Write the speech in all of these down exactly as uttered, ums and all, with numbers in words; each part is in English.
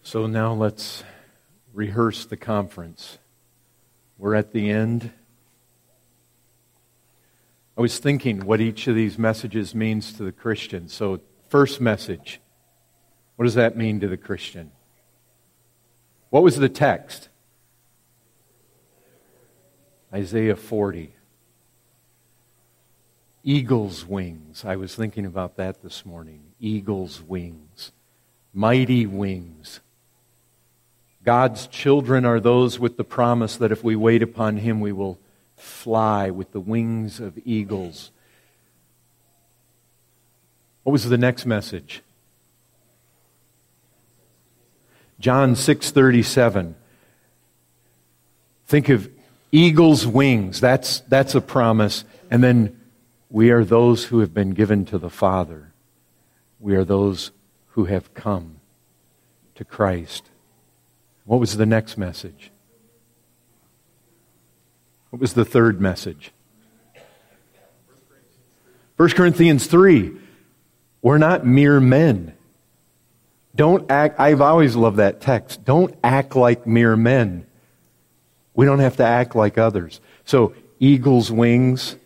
So now let's rehearse the conference. We're at the end. I was thinking what each of these messages means to the Christian. So, first message, what does that mean to the Christian? What was the text? Isaiah forty. Eagle's wings. I was thinking about that this morning. Eagle's wings. Mighty wings. God's children are those with the promise that if we wait upon Him, we will fly with the wings of eagles. What was the next message? John six thirty-seven. Think of eagle's wings. That's, that's a promise. And then we are those who have been given to the Father. We are those who have come to Christ. What was the next message? What was the third message? First Corinthians three. We're not mere men. Don't act, I've always loved that text. Don't act like mere men. We don't have to act like others. So, eagle's wings.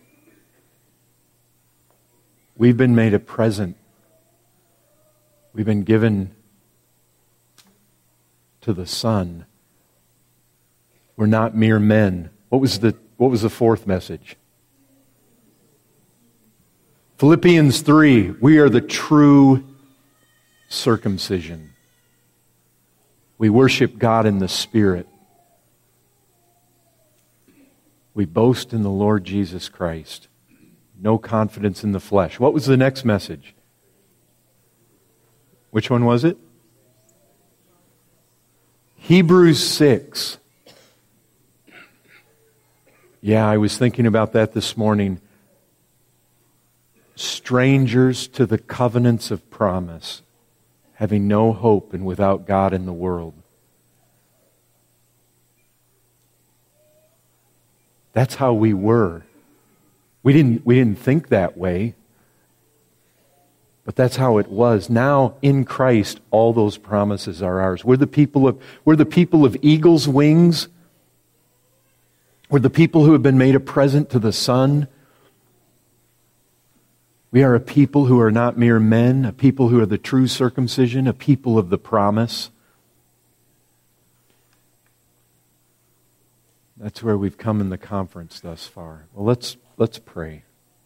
We've been made a present. We've been given to the Son. We're not mere men. What was the what was the fourth message? Philippians three, we are the true circumcision. We worship God in the Spirit. We boast in the Lord Jesus Christ. No confidence in the flesh. What was the next message? Which one was it? Hebrews six. Yeah, I was thinking about that this morning. Strangers to the covenants of promise, having no hope and without God in the world. That's how we were. We didn't, we didn't think that way. But that's how it was. Now, in Christ, all those promises are ours. We're the people of, we're the people of eagle's wings. We're the people who have been made a present to the Son. We are a people who are not mere men, a people who are the true circumcision, a people of the promise. That's where we've come in the conference thus far. Well, let's let's pray.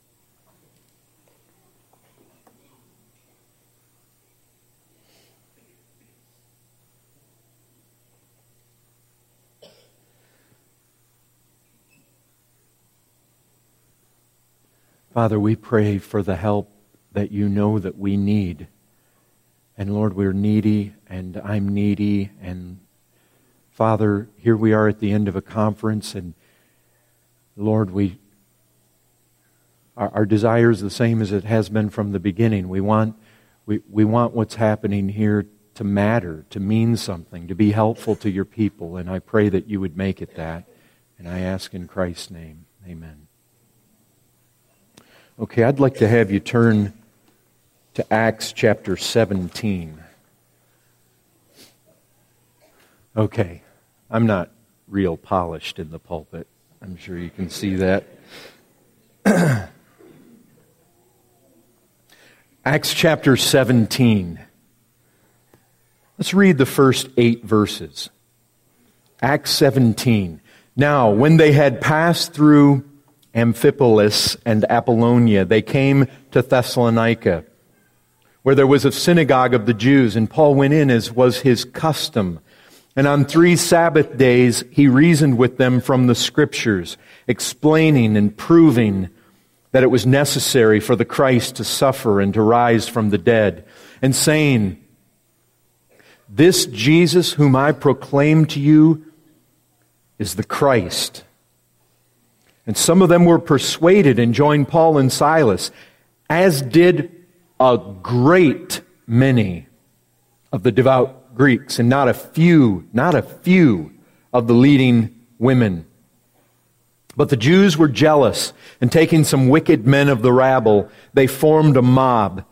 Father, we pray for the help that you know that we need. And Lord, we're needy, and I'm needy, and Father, here we are at the end of a conference, and Lord, we our, our desire is the same as it has been from the beginning. We want we, we want what's happening here to matter, to mean something, to be helpful to your people, and I pray that you would make it that. And I ask in Christ's name, amen. Okay, I'd like to have you turn to Acts chapter seventeen. Okay, I'm not real polished in the pulpit. I'm sure you can see that. Acts chapter seventeen. Let's read the first eight verses. Acts seventeen. Now, when they had passed through Amphipolis and Apollonia, they came to Thessalonica, where there was a synagogue of the Jews, and Paul went in as was his custom. And on three Sabbath days he reasoned with them from the Scriptures, explaining and proving that it was necessary for the Christ to suffer and to rise from the dead, and saying, "This Jesus whom I proclaim to you is the Christ." And some of them were persuaded and joined Paul and Silas, as did a great many of the devout Greeks, and not a few, not a few of the leading women. But the Jews were jealous, and taking some wicked men of the rabble, they formed a mob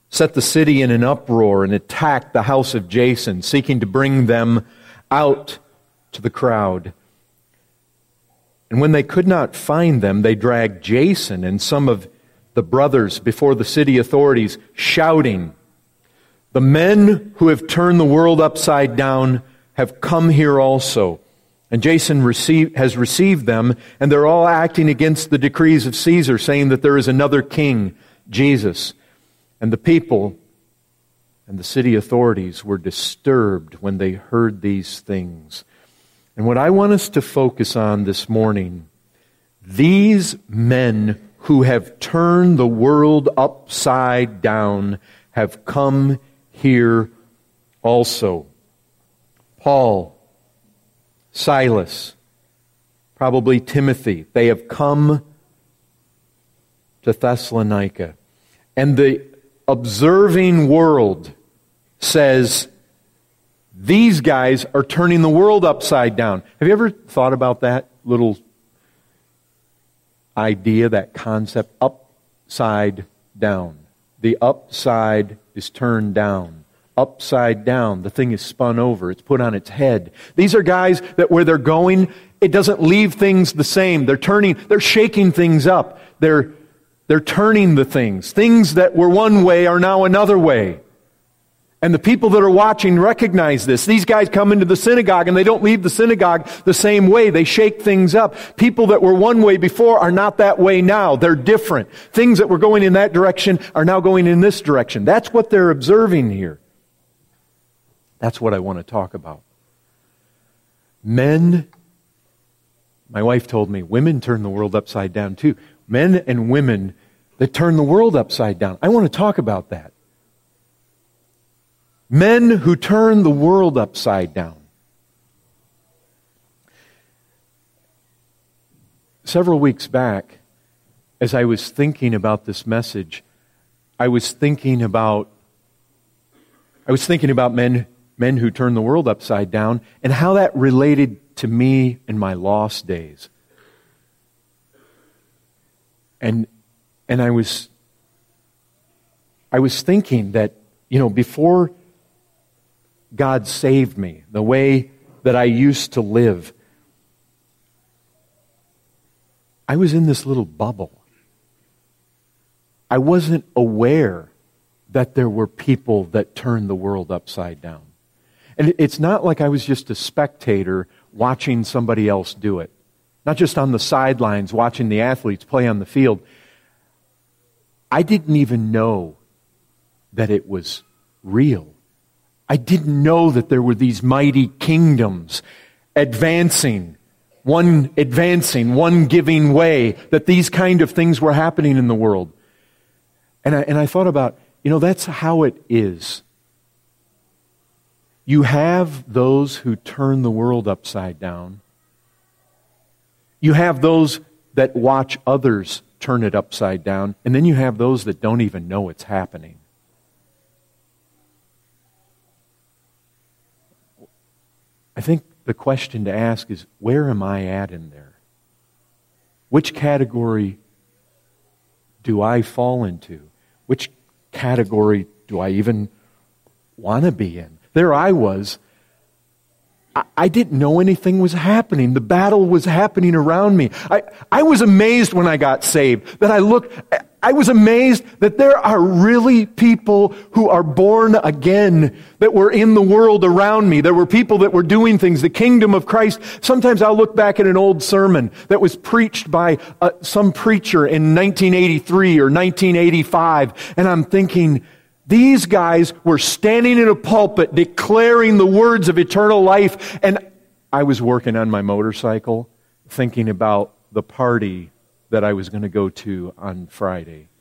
set the city in an uproar and attacked the house of Jason, seeking to bring them out to the crowd. And when they could not find them, they dragged Jason and some of the brothers before the city authorities, shouting, "The men who have turned the world upside down have come here also." And Jason receive, has received them, and they're all acting against the decrees of Caesar, saying that there is another king, Jesus. And the people and the city authorities were disturbed when they heard these things. And what I want us to focus on this morning, these men who have turned the world upside down have come here also. Paul, Silas, probably Timothy, they have come to Thessalonica. And the observing world says, these guys are turning the world upside down. Have you ever thought about that little idea, that concept? Upside down. The upside is turned down. Upside down. The thing is spun over. It's put on its head. These are guys that where they're going, it doesn't leave things the same. They're turning, they're shaking things up. They're, they're turning the things. Things that were one way are now another way. And the people that are watching recognize this. These guys come into the synagogue and they don't leave the synagogue the same way. They shake things up. People that were one way before are not that way now. They're different. Things that were going in that direction are now going in this direction. That's what they're observing here. That's what I want to talk about. Men, my wife told me, women turn the world upside down too. Men and women that turn the world upside down. I want to talk about that. Men who turn the world upside down. Several weeks back, as I was thinking about this message, I was thinking about I was thinking about men men who turn the world upside down and how that related to me in my lost days. And and I was I was thinking that, you know, before God saved me, the way that I used to live, I was in this little bubble. I wasn't aware that there were people that turned the world upside down. And it's not like I was just a spectator watching somebody else do it. Not just on the sidelines watching the athletes play on the field. I didn't even know that it was real. I didn't know that there were these mighty kingdoms advancing, one advancing, one giving way, that these kind of things were happening in the world. And I, and I thought about, you know, that's how it is. You have those who turn the world upside down. You have those that watch others turn it upside down. And then you have those that don't even know it's happening. I think the question to ask is, where am I at in there? Which category do I fall into? Which category do I even want to be in? There I was. I, I didn't know anything was happening. The battle was happening around me. I, I was amazed when I got saved that I looked... I was amazed that there are really people who are born again that were in the world around me. There were people that were doing things, the kingdom of Christ. Sometimes I'll look back at an old sermon that was preached by uh, some preacher in nineteen eighty-three or nineteen eighty-five, and I'm thinking, these guys were standing in a pulpit declaring the words of eternal life, and I was working on my motorcycle thinking about the party that I was going to go to on Friday.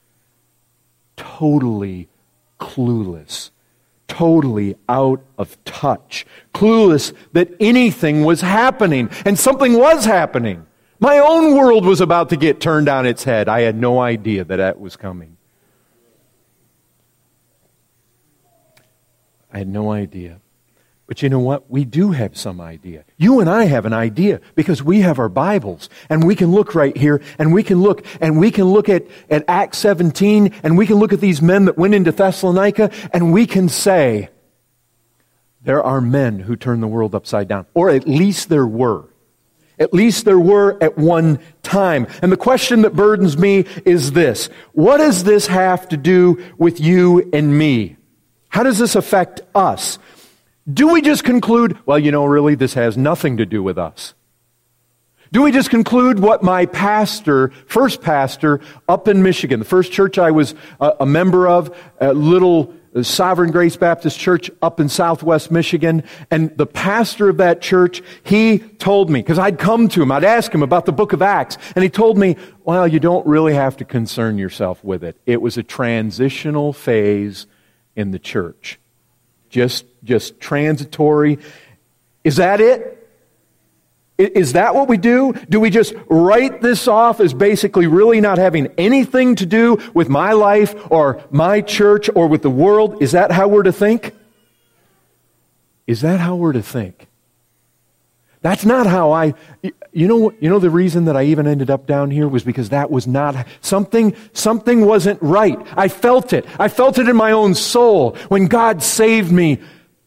Totally clueless. Totally out of touch. Clueless that anything was happening. And something was happening. My own world was about to get turned on its head. I had no idea that that was coming. I had no idea. But you know what? We do have some idea. You and I have an idea because we have our Bibles and we can look right here and we can look and we can look at, at Acts seventeen and we can look at these men that went into Thessalonica and we can say, there are men who turn the world upside down. Or at least there were. At least there were at one time. And the question that burdens me is this. What does this have to do with you and me? How does this affect us? Do we just conclude, well, you know, really, this has nothing to do with us? Do we just conclude what my pastor, first pastor up in Michigan, the first church I was a, a member of, a little Sovereign Grace Baptist Church up in southwest Michigan, and the pastor of that church, he told me, because I'd come to him, I'd ask him about the book of Acts, and he told me, well, you don't really have to concern yourself with it. It was a transitional phase in the church. Just, just transitory. Is that it? Is that what we do? Do we just write this off as basically really not having anything to do with my life or my church or with the world? Is that how we're to think? Is that how we're to think? That's not how I, you know, you know the reason that I even ended up down here was because that was not, something, something wasn't right. I felt it. I felt it in my own soul. When God saved me,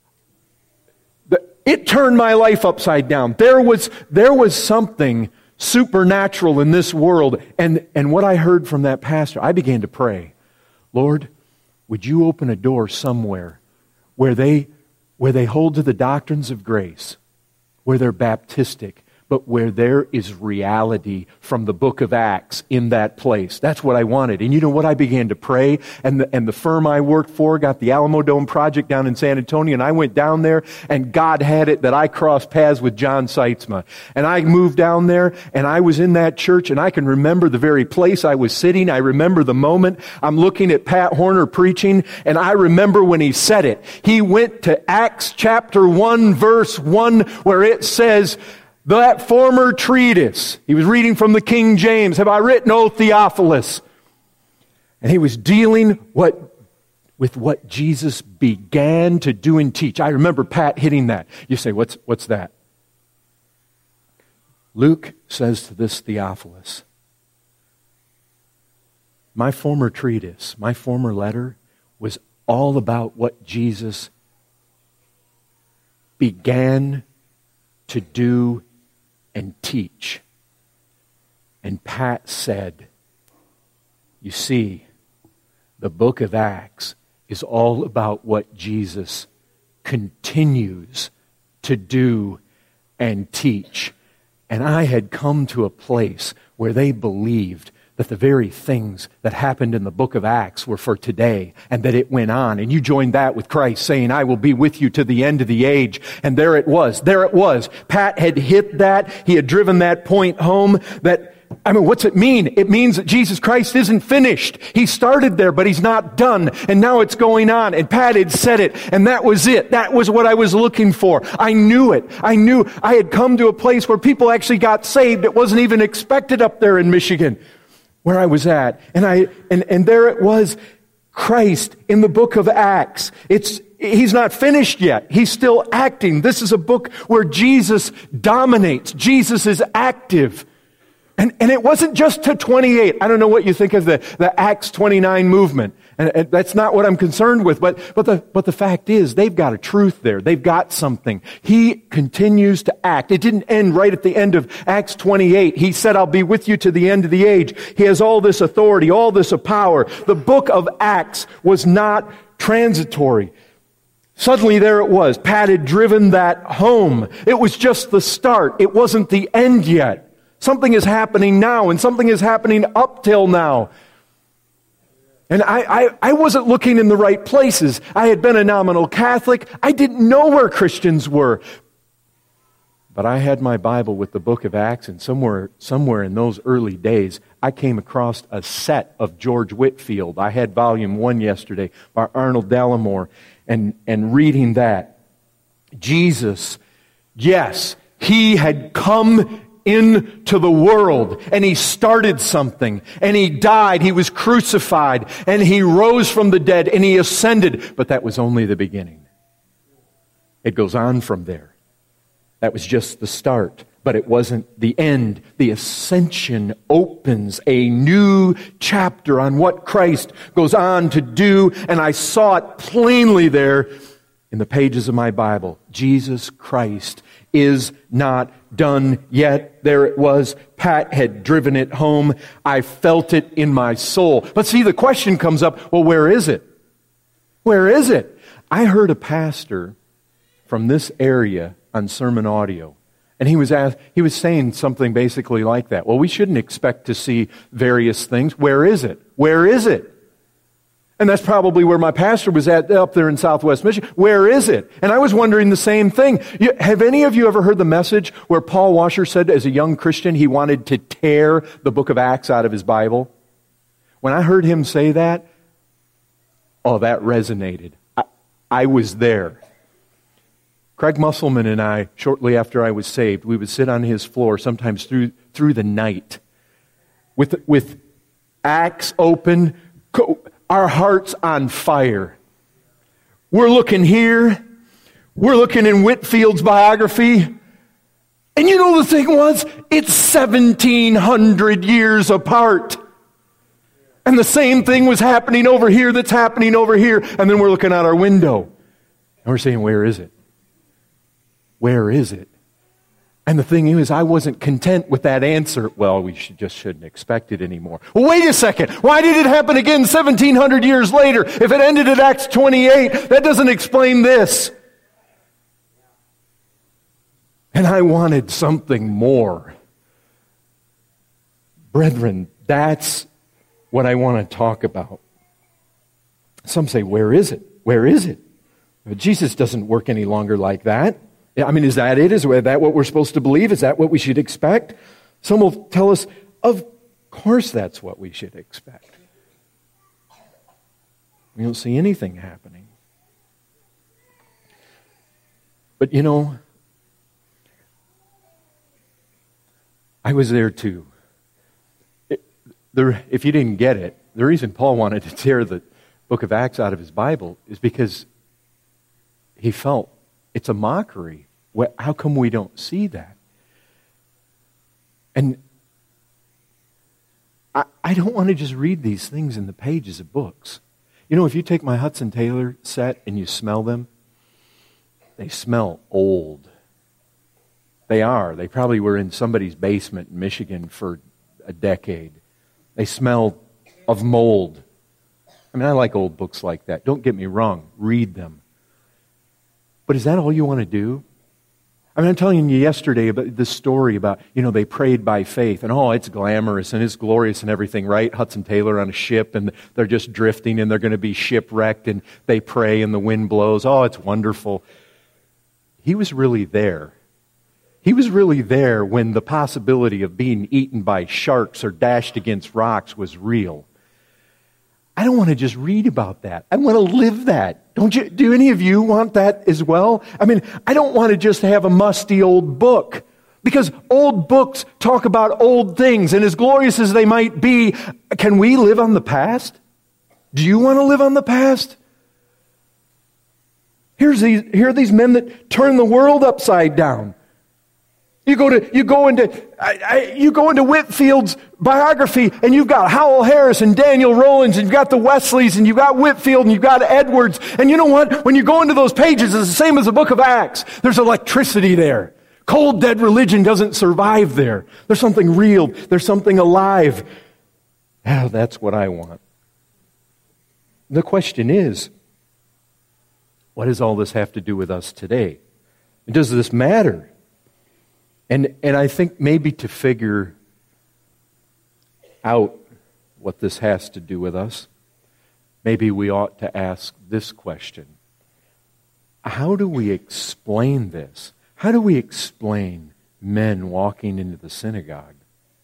it turned my life upside down. There was, there was something supernatural in this world. And, and what I heard from that pastor, I began to pray, Lord, would you open a door somewhere where they, where they hold to the doctrines of grace, where they're Baptistic, but where there is reality from the book of Acts in that place. That's what I wanted. And you know what? I began to pray, and the, and the firm I worked for got the Alamo Dome project down in San Antonio, and I went down there, and God had it that I crossed paths with John Seitzma. And I moved down there, and I was in that church, and I can remember the very place I was sitting. I remember the moment. I'm looking at Pat Horner preaching, and I remember when he said it. He went to Acts chapter one, verse one, where it says, that former treatise, he was reading from the King James, have I written, O Theophilus? And he was dealing what, with what Jesus began to do and teach. I remember Pat hitting that. You say, what's, what's that? Luke says to this Theophilus, my former treatise, my former letter was all about what Jesus began to do and teach. And Pat said, you see, the book of Acts is all about what Jesus continues to do and teach. And I had come to a place where they believed that the very things that happened in the book of Acts were for today, and that it went on. And you joined that with Christ saying, I will be with you to the end of the age. And there it was. There it was. Pat had hit that. He had driven that point home that, I mean, what's it mean? It means that Jesus Christ isn't finished. He started there, but He's not done. And now it's going on. And Pat had said it. And that was it. That was what I was looking for. I knew it. I knew I had come to a place where people actually got saved. It wasn't even expected up there in Michigan, where I was at. And I, and, and there it was, Christ in the book of Acts. It's, He's not finished yet. He's still acting. This is a book where Jesus dominates. Jesus is active. And, and it wasn't just to twenty-eight. I don't know what you think of the, the Acts twenty-nine movement. And, and that's not what I'm concerned with. But, but, the, but the fact is, they've got a truth there. They've got something. He continues to act. It didn't end right at the end of Acts twenty-eight. He said, I'll be with you to the end of the age. He has all this authority, all this power. The book of Acts was not transitory. Suddenly there it was. Pat had driven that home. It was just the start. It wasn't the end yet. Something is happening now, and something is happening up till now. And I, I, I wasn't looking in the right places. I had been a nominal Catholic. I didn't know where Christians were. But I had my Bible with the book of Acts, and somewhere, somewhere in those early days, I came across a set of George Whitefield. I had volume one yesterday by Arnold Dallimore, and, and reading that. Jesus, yes, He had come into the world, and He started something, and He died, He was crucified, and He rose from the dead, and He ascended, but that was only the beginning. It goes on from there. That was just the start, but it wasn't the end. The ascension opens a new chapter on what Christ goes on to do, and I saw it plainly there in the pages of my Bible. Jesus Christ is not done yet. There it was. Pat had driven it home. I felt it in my soul. But see, the question comes up, well, where is it? Where is it? I heard a pastor from this area on sermon audio, and he was asked, he was saying something basically like that. Well, we shouldn't expect to see various things. Where is it? Where is it? And that's probably where my pastor was at up there in Southwest Michigan. Where is it? And I was wondering the same thing. You, have any of you ever heard the message where Paul Washer said as a young Christian he wanted to tear the book of Acts out of his Bible? When I heard him say that, oh, that resonated. I, I was there. Craig Musselman and I, shortly after I was saved, we would sit on his floor sometimes through through the night with, with Acts open, our hearts on fire. We're looking here. We're looking in Whitfield's biography. And you know the thing was? It's seventeen hundred years apart. And the same thing was happening over here that's happening over here. And then we're looking out our window. And we're saying, where is it? Where is it? And the thing is, I wasn't content with that answer. Well, we should, just shouldn't expect it anymore. Well, wait a second. Why did it happen again seventeen hundred years later? If it ended at Acts twenty-eight, that doesn't explain this. And I wanted something more. Brethren, that's what I want to talk about. Some say, where is it? Where is it? But Jesus doesn't work any longer like that. I mean, is that it? Is that what we're supposed to believe? Is that what we should expect? Some will tell us, of course that's what we should expect. We don't see anything happening. But you know, I was there too. It, there, if you didn't get it, the reason Paul wanted to tear the book of Acts out of his Bible is because he felt it's a mockery. How come we don't see that? And I, I don't want to just read these things in the pages of books. You know, if you take my Hudson Taylor set and you smell them, they smell old. They are. They probably were in somebody's basement in Michigan for a decade. They smell of mold. I mean, I like old books like that. Don't get me wrong. Read them. But is that all you want to do? I mean, I'm telling you yesterday about this story about, you know, they prayed by faith. And oh, it's glamorous and it's glorious and everything, right? Hudson Taylor on a ship and they're just drifting and they're going to be shipwrecked and they pray and the wind blows. Oh, it's wonderful. He was really there. He was really there when the possibility of being eaten by sharks or dashed against rocks was real. I don't want to just read about that. I want to live that. Don't you? Do any of you want that as well? I mean, I don't want to just have a musty old book. Because old books talk about old things, and as glorious as they might be, can we live on the past? Do you want to live on the past? Here's these, here are these men that turn the world upside down. You go to you go into I, I, you go into Whitfield's biography, and you've got Howell Harris and Daniel Rollins, and you've got the Wesleys, and you've got Whitfield, and you've got Edwards. And you know what? When you go into those pages, it's the same as the book of Acts. There's electricity there. Cold, dead religion doesn't survive there. There's something real. There's something alive. Oh, that's what I want. The question is, what does all this have to do with us today? And does this matter? And and I think maybe to figure out what this has to do with us, maybe we ought to ask this question. How do we explain this? How do we explain men walking into the synagogue?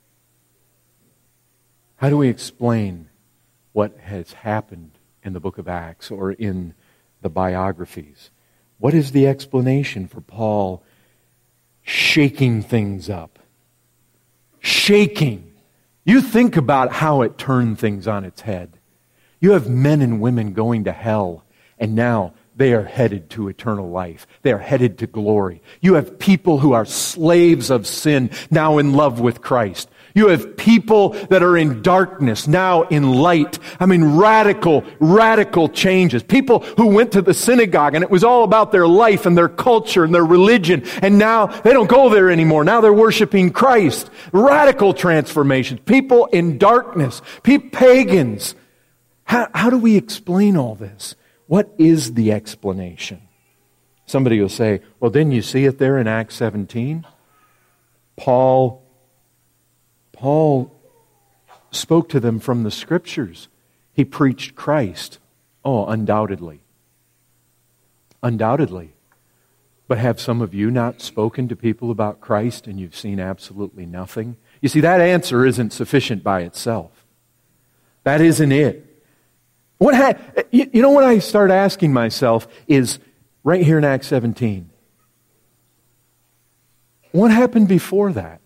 How do we explain what has happened in the book of Acts or in the biographies? What is the explanation for Paul shaking things up? Shaking. You think about how it turned things on its head. You have men and women going to hell, and now they are headed to eternal life. They are headed to glory. You have people who are slaves of sin, now in love with Christ. You have people that are in darkness, now in light. I mean, radical, radical changes. People who went to the synagogue and it was all about their life and their culture and their religion. And now they don't go there anymore. Now they're worshiping Christ. Radical transformations. People in darkness. Pe- pagans. How, how do we explain all this? What is the explanation? Somebody will say, well, didn't you see it there in Acts seventeen? Paul Paul spoke to them from the Scriptures. He preached Christ. Oh, undoubtedly. Undoubtedly. But have some of you not spoken to people about Christ and you've seen absolutely nothing? You see, that answer isn't sufficient by itself. That isn't it. What ha- you, you know what I start asking myself is, right here in Acts seventeen, what happened before that?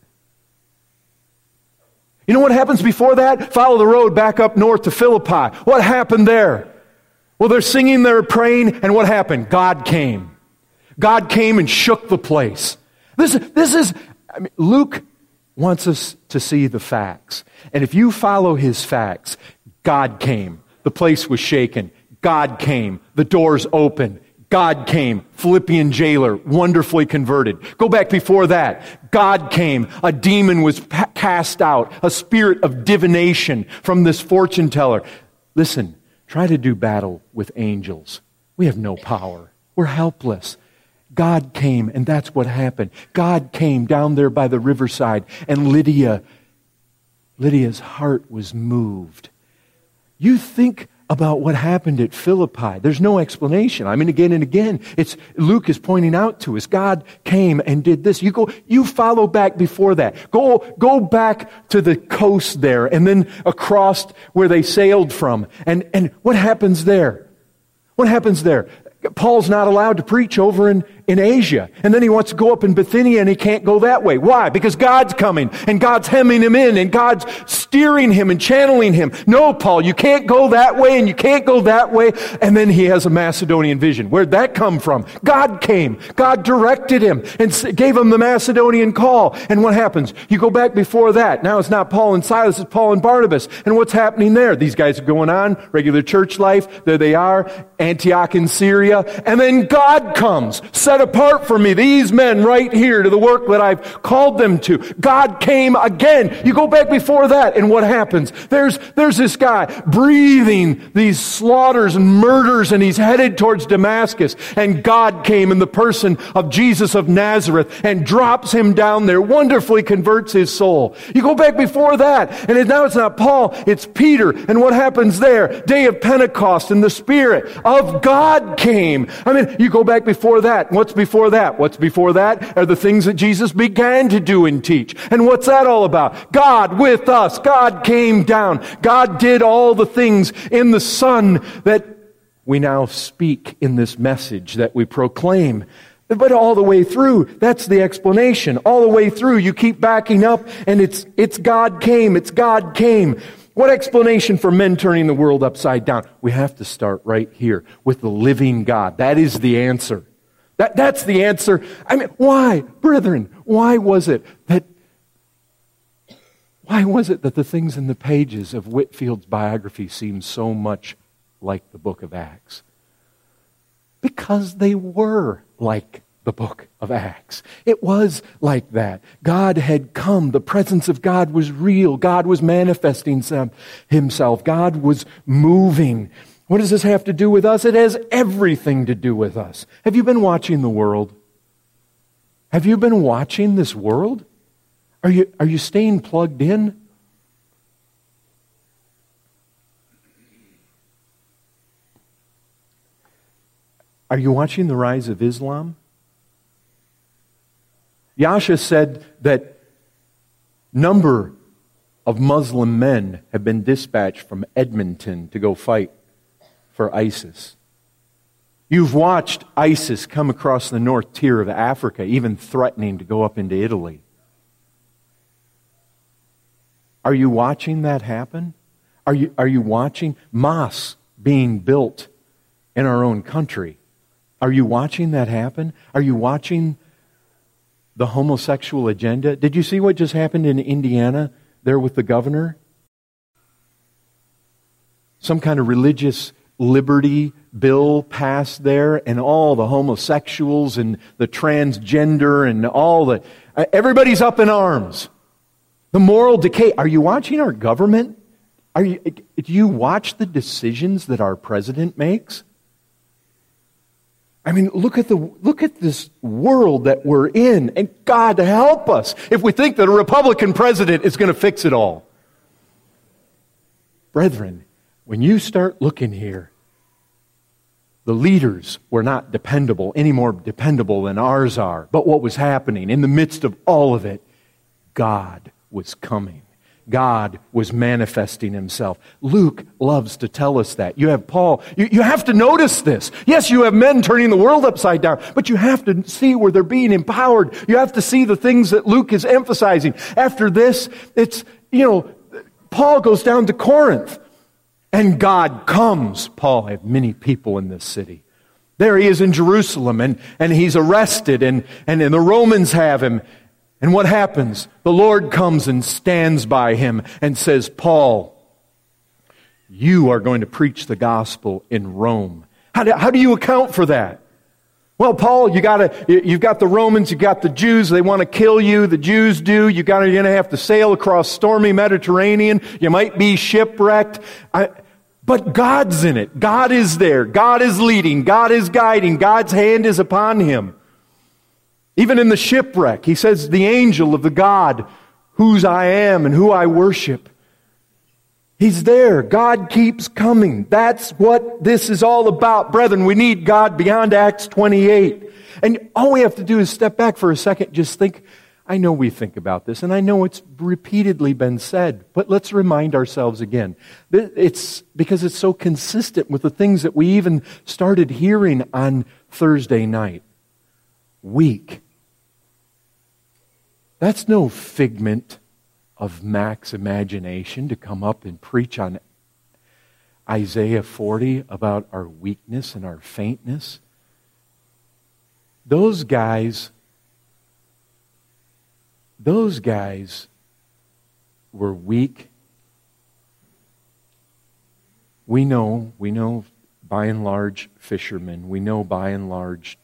You know what happens before that? Follow the road back up north to Philippi. What happened there? Well, they're singing, they're praying, and what happened? God came. God came and shook the place. This, this is, I mean, Luke wants us to see the facts. And if you follow his facts, God came. The place was shaken. God came. The doors opened. God came. Philippian jailer, wonderfully converted. Go back before that. God came. A demon was pa- cast out. A spirit of divination from this fortune teller. Listen, try to do battle with angels. We have no power. We're helpless. God came, and that's what happened. God came down there by the riverside, and Lydia, Lydia's heart was moved. You think about what happened at Philippi. There's no explanation. I mean, again and again, it's Luke is pointing out to us, God came and did this. You go, you follow back before that. Go, go back to the coast there, and then across where they sailed from. And, and what happens there? What happens there? Paul's not allowed to preach over in, in Asia. And then he wants to go up in Bithynia and he can't go that way. Why? Because God's coming and God's hemming him in and God's steering him and channeling him. No, Paul, you can't go that way and you can't go that way. And then he has a Macedonian vision. Where'd that come from? God came. God directed him and gave him the Macedonian call. And what happens? You go back before that. Now it's not Paul and Silas, it's Paul and Barnabas. And what's happening there? These guys are going on, regular church life. There they are, Antioch in Syria. And then God comes, set apart for me, these men right here to the work that I've called them to. God came again. You go back before that, and what happens? There's, there's this guy breathing these slaughters and murders, and he's headed towards Damascus. And God came in the person of Jesus of Nazareth and drops him down there, wonderfully converts his soul. You go back before that, and now it's not Paul, it's Peter. And what happens there? Day of Pentecost, and the Spirit of God came. I mean, you go back before that. What's before that? What's before that are the things that Jesus began to do and teach. And what's that all about? God with us. God came down. God did all the things in the Son that we now speak in this message that we proclaim. But all the way through, that's the explanation. All the way through, you keep backing up, and it's it's God came. It's God came. What explanation for men turning the world upside down? We have to start right here with the living God. That is the answer. That, that's the answer. I mean, why, brethren, why was it that why was it that the things in the pages of Whitfield's biography seem so much like the book of Acts? Because they were like the book of Acts. It was like that. God had come. The presence of God was real. God was manifesting himself. God was moving. What does this have to do with us? It has everything to do with us. Have you been watching the world? Have you been watching this world? Are you, are you staying plugged in? Are you watching the rise of Islam? Yasha said that number of Muslim men have been dispatched from Edmonton to go fight for ISIS. You've watched ISIS come across the north tier of Africa, even threatening to go up into Italy. Are you watching that happen? Are you, are you watching mosques being built in our own country? Are you watching that happen? Are you watching the homosexual agenda? Did you see what just happened in Indiana there with the governor? Some kind of religious liberty bill passed there, and all the homosexuals and the transgender and all the... Everybody's up in arms. The moral decay. Are you watching our government? Are you, do you watch the decisions that our president makes? I mean, look at the look at this world that we're in, and God help us if we think that a Republican president is going to fix it all. Brethren, when you start looking here, the leaders were not dependable, any more dependable than ours are. But what was happening in the midst of all of it, God was coming. God was manifesting Himself. Luke loves to tell us that. You have Paul. You, you have to notice this. Yes, you have men turning the world upside down, but you have to see where they're being empowered. You have to see the things that Luke is emphasizing. After this, it's, you know, Paul goes down to Corinth, and God comes. Paul, I have many people in this city. There he is in Jerusalem, and, and he's arrested, and, and, and the Romans have him. And what happens? The Lord comes and stands by him and says, Paul, you are going to preach the gospel in Rome. How do, how do you account for that? Well, Paul, you gotta, you've got the Romans, you've got the Jews, they want to kill you, the Jews do, you gotta, you're going to have to sail across stormy Mediterranean, you might be shipwrecked. I, but God's in it. God is there. God is leading. God is guiding. God's hand is upon him. Even in the shipwreck, he says, the angel of the God whose I am and who I worship. He's there. God keeps coming. That's what this is all about. Brethren, we need God beyond Acts twenty-eight. And all we have to do is step back for a second, just think. I know we think about this, and I know it's repeatedly been said, but let's remind ourselves again. It's because it's so consistent with the things that we even started hearing on Thursday night. Weak. That's no figment of Mac's imagination to come up and preach on Isaiah forty about our weakness and our faintness. Those guys, those guys were weak. We know, we know by and large fishermen. We know by and large,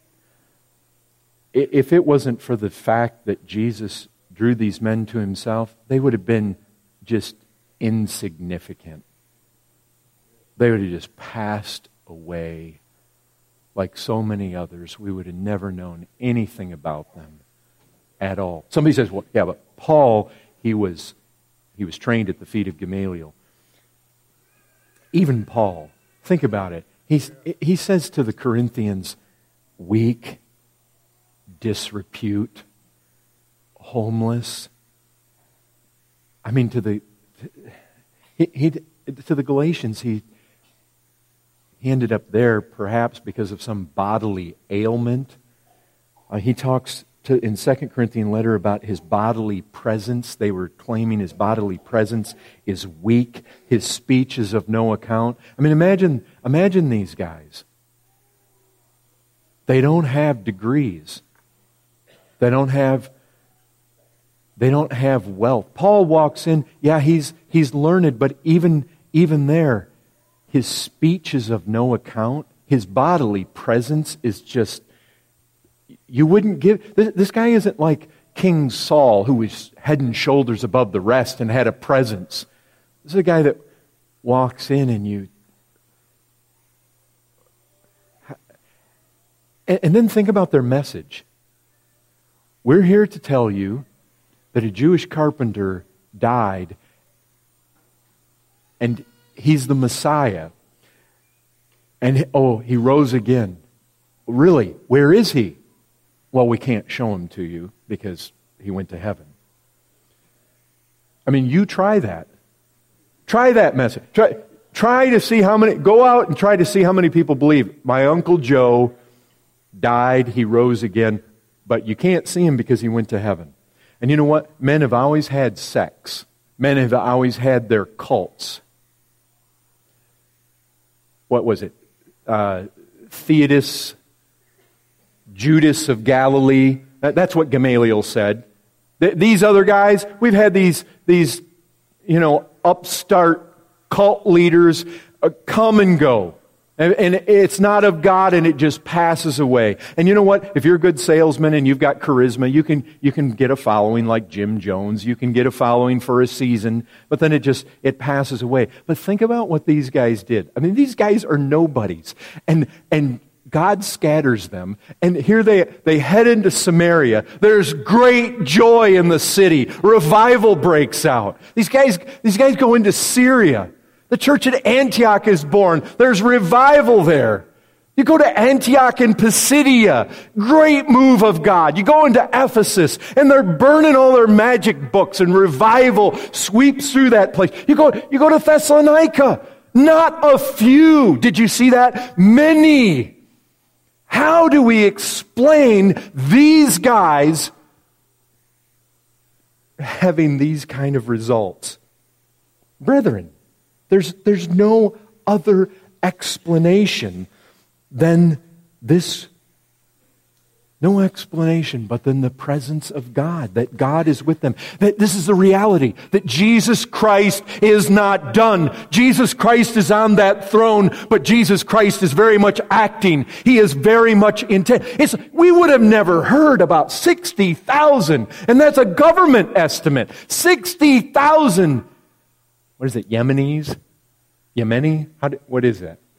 if it wasn't for the fact that Jesus drew these men to himself, they would have been just insignificant. They would have just passed away like so many others. We would have never known anything about them at all. Somebody says, well, yeah, but Paul, he was, he was trained at the feet of Gamaliel. Even Paul, think about it. He's, he says to the Corinthians, weak, disrepute, homeless. I mean, to the he, he to the Galatians, he he ended up there perhaps because of some bodily ailment. Uh, he talks to in Second Corinthians letter about his bodily presence. They were claiming his bodily presence is weak. His speech is of no account. I mean, imagine imagine these guys. They don't have degrees. They don't have they don't have wealth. Paul walks in, yeah, he's he's learned, but even even there, his speech is of no account. His bodily presence is just, you wouldn't give, this, this guy isn't like King Saul, who was head and shoulders above the rest and had a presence. This is a guy that walks in and you, and, and then think about their message. We're here to tell you that a Jewish carpenter died and he's the Messiah. And, oh, he rose again. Really, where is he? Well, we can't show him to you because he went to heaven. I mean, you try that. Try that message. Try, try to see how many, go out and try to see how many people believe. My Uncle Joe died, he rose again. But you can't see him because he went to heaven. And you know what? Men have always had sects. Men have always had their cults. What was it? Uh, Theodice, Judas of Galilee. That's what Gamaliel said. These other guys, we've had these, these, you know, upstart cult leaders uh, come and go. And, and it's not of God, and it just passes away. And you know what? If you're a good salesman and you've got charisma, you can, you can get a following like Jim Jones. You can get a following for a season, but then it just, it passes away. But think about what these guys did. I mean, these guys are nobodies. And, and, God scatters them, and here they, they head into Samaria. There's great joy in the city. Revival breaks out. These guys, these guys go into Syria. The church at Antioch is born. There's revival there. You go to Antioch in Pisidia. Great move of God. You go into Ephesus, and they're burning all their magic books, and revival sweeps through that place. You go, you go to Thessalonica. Not a few. Did you see that? Many. How do we explain these guys having these kind of results? Brethren, there's, there's no other explanation than this. No explanation but then the presence of God, that God is with them. That this is the reality, that Jesus Christ is not done. Jesus Christ is on that throne, but Jesus Christ is very much acting. He is very much intent. It's, we would have never heard about sixty thousand, and that's a government estimate. sixty thousand, what is it, Yemenis? Yemeni? How do, what is that?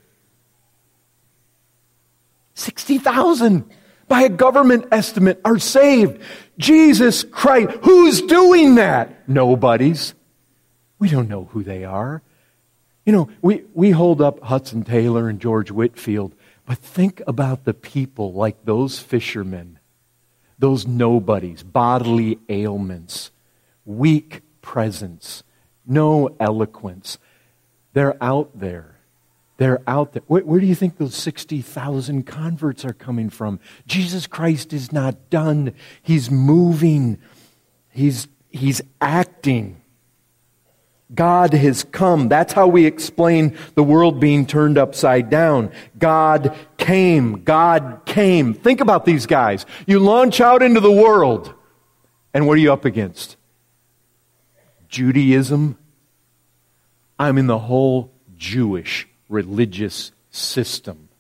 sixty thousand. By a government estimate, are saved. Jesus Christ. Who's doing that? Nobody's. We don't know who they are. You know, we, we hold up Hudson Taylor and George Whitefield, but think about the people like those fishermen, those nobodies, bodily ailments, weak presence, no eloquence. They're out there. They're out there. Where, where do you think those sixty thousand converts are coming from? Jesus Christ is not done. He's moving. He's, he's acting. God has come. That's how we explain the world being turned upside down. God came. God came. Think about these guys. You launch out into the world, and what are you up against? Judaism. I mean, the whole Jewish religious system.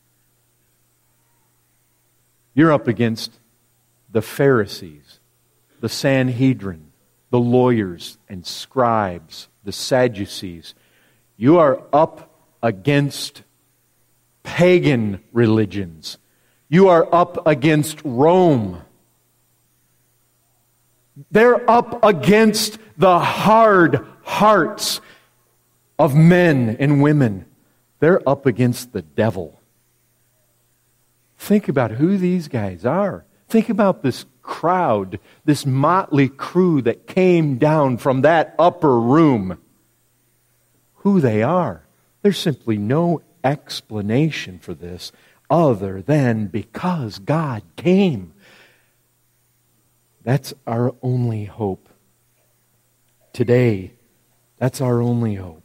You're up against the Pharisees, the Sanhedrin, the lawyers and scribes, the Sadducees. You are up against pagan religions. You are up against Rome. They're up against the hard hearts of men and women. They're up against the devil. Think about who these guys are. Think about this crowd, this motley crew that came down from that upper room. Who they are. There's simply no explanation for this other than because God came. That's our only hope. Today, that's our only hope.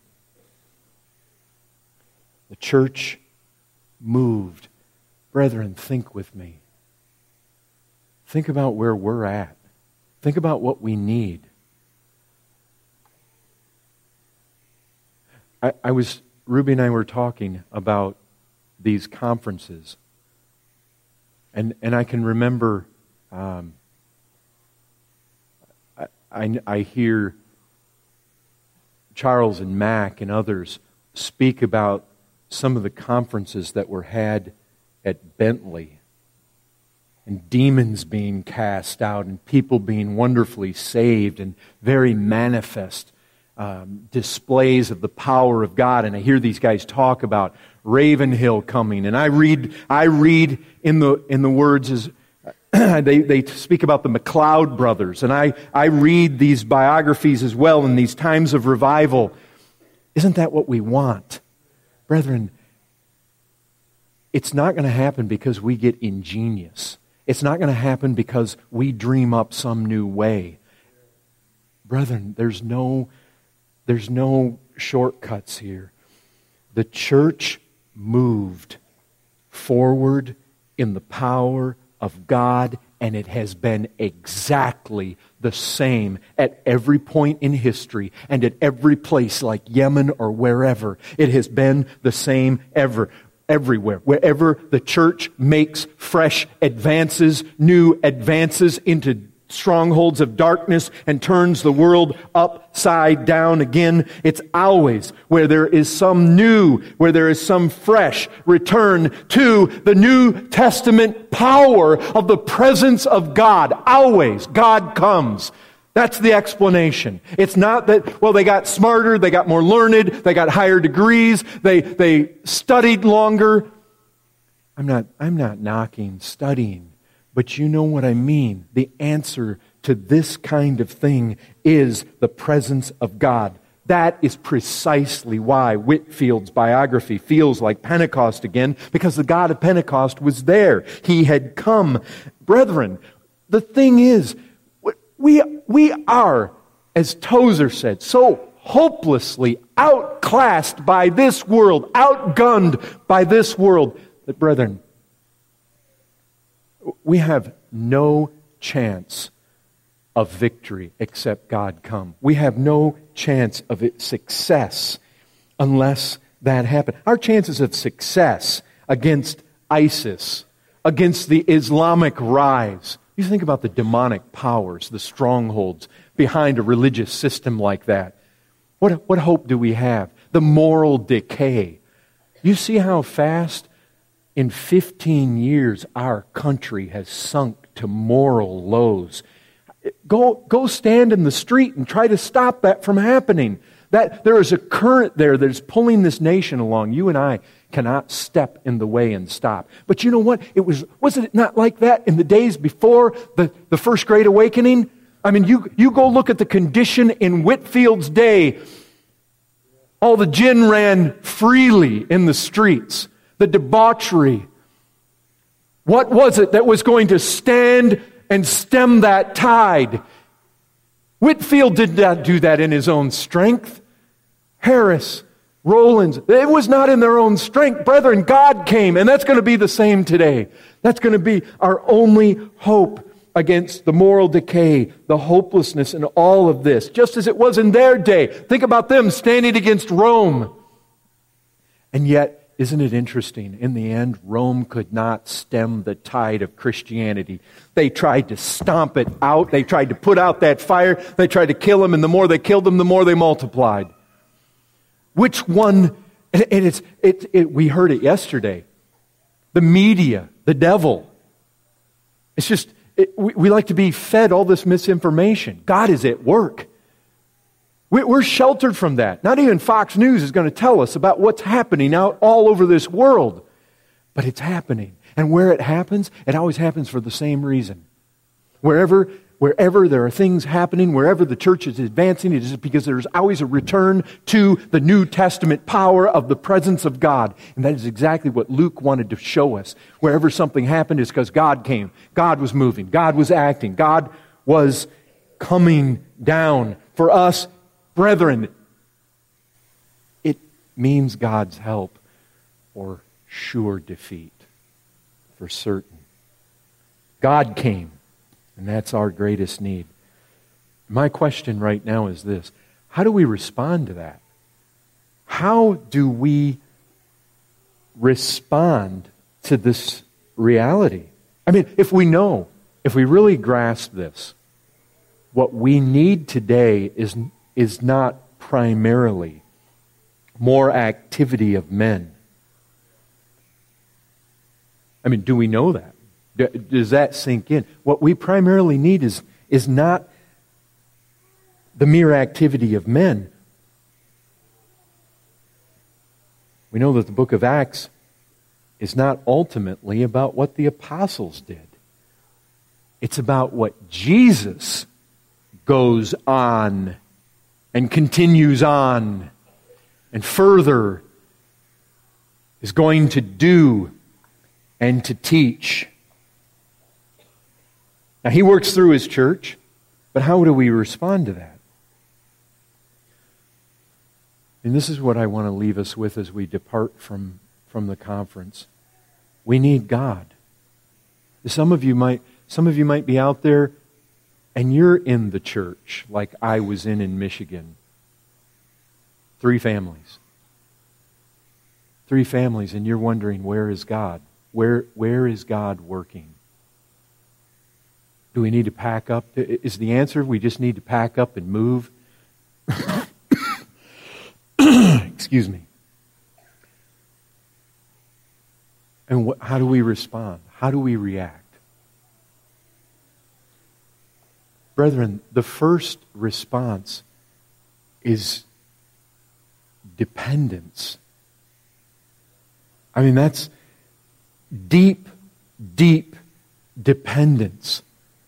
The church moved. Brethren, think with me. Think about where we're at. Think about what we need. I, I was, Ruby and I were talking about these conferences. And, and I can remember, um, I, I, I hear Charles and Mac and others speak about some of the conferences that were had at Bentley, and demons being cast out, and people being wonderfully saved, and very manifest um, displays of the power of God. And I hear these guys talk about Ravenhill coming, and I read, I read in the in the words as they they speak about the McLeod brothers, and I I read these biographies as well in these times of revival. Isn't that what we want? Brethren, it's not going to happen because we get ingenious. It's not going to happen because we dream up some new way. Brethren, there's no, there's no shortcuts here. The church moved forward in the power of God, and it has been exactly the same at every point in history and at every place like Yemen or wherever. It has been the same ever. Everywhere. Wherever the church makes fresh advances, new advances into strongholds of darkness and turns the world upside down again, it's always where there is some new, where there is some fresh return to the New Testament power of the presence of God. Always God comes. That's the explanation. It's not that, well, they got smarter, they got more learned, they got higher degrees, they they studied longer. I'm not I'm not knocking studying, but you know what I mean. The answer to this kind of thing is the presence of God. That is precisely why Whitfield's biography feels like Pentecost again, because the God of Pentecost was there. He had come. Brethren, the thing is, We, we are, as Tozer said, so hopelessly outclassed by this world, outgunned by this world, that, brethren, we have no chance of victory except God come. We have no chance of it, success unless that happens. Our chances of success against ISIS, against the Islamic rise, you think about the demonic powers, the strongholds behind a religious system like that. What, what hope do we have? The moral decay. You see how fast in fifteen years our country has sunk to moral lows. Go, go stand in the street and try to stop that from happening. That there is a current there that is pulling this nation along. You and I cannot step in the way and stop. But you know what? It was wasn't it not like that in the days before the, the First Great Awakening? I mean, you, you go look at the condition in Whitfield's day. All the gin ran freely in the streets. The debauchery. What was it that was going to stand and stem that tide? Whitfield did not do that in his own strength. Harris, Rollins, it was not in their own strength. Brethren, God came, and that's going to be the same today. That's going to be our only hope against the moral decay, the hopelessness, and all of this, just as it was in their day. Think about them standing against Rome. And yet, isn't it interesting? In the end, Rome could not stem the tide of Christianity. They tried to stomp it out. They tried to put out that fire. They tried to kill them, and the more they killed them, the more they multiplied. Which one, and it's, it, it, we heard it yesterday, the media, the devil. It's just, it, we, we like to be fed all this misinformation. God is at work. We, we're sheltered from that. Not even Fox News is going to tell us about what's happening out all over this world. But it's happening. And where it happens, it always happens for the same reason. Wherever Wherever there are things happening, wherever the church is advancing, it is because there's always a return to the New Testament power of the presence of God. And that is exactly what Luke wanted to show us. Wherever something happened is because God came. God was moving. God was acting. God was coming down. For us, brethren, it means God's help or sure defeat, for certain. God came. And that's our greatest need. My question right now is this. How do we respond to that? How do we respond to this reality? I mean, if we know, if we really grasp this, what we need today is, is not primarily more activity of men. I mean, do we know that? Does that sink in? What we primarily need is, is not the mere activity of men. We know that the book of Acts is not ultimately about what the apostles did. It's about what Jesus goes on and continues on and further is going to do and to teach. Now, he works through his church, but how do we respond to that? And this is what I want to leave us with as we depart from, from the conference. We need God. Some of you might, some of you might be out there and you're in the church like I was in in Michigan. Three families. Three families, and you're wondering, where is God? Where, where is God working? Do we need to pack up? Is the answer we just need to pack up and move? Excuse me. And what, how do we respond? How do we react? Brethren, the first response is dependence. I mean, that's deep, deep dependence.